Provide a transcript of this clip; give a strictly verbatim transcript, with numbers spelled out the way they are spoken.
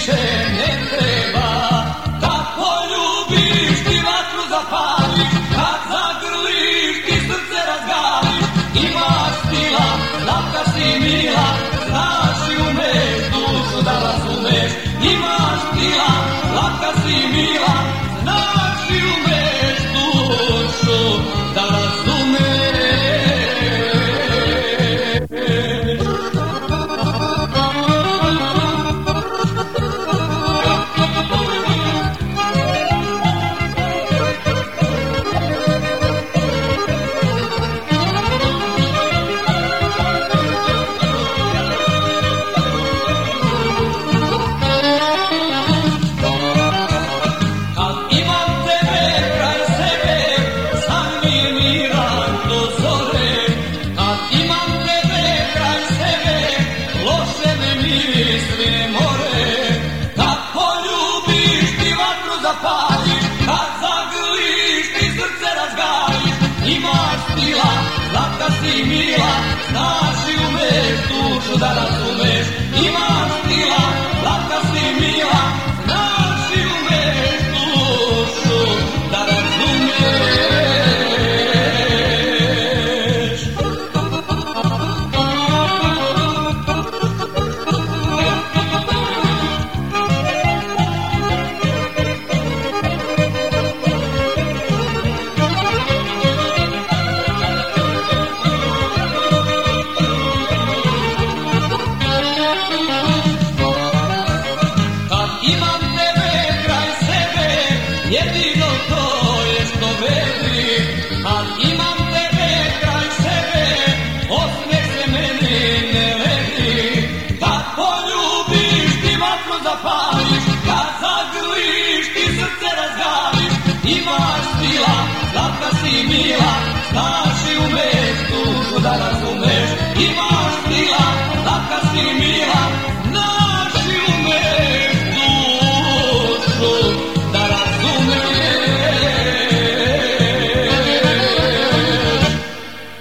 više ne treba. Da poljubiš ti vatru zapališ, kad zagrliš ti srce razgališ. Imaš stila, latka si mila, znaš i umeš dušu da razumeš. Imaš stila, latka si mila, znaš i umeš dušu da razumeš. Kad zagrliš ti srce razgališ. Imaš stila, latka si mila, znaš i umeš dušu da razumeš. Imaš stila, latka si mila, znaš i umeš dušu da razumeš. Jedino to je što vredi, kad imam tebe kraj sebe, osmeh se meni ne ledi. Kad poljubiš ti vatru zapališ, kad zagrliš ti srce razgališ. Imaš stila, latka si mila, znaš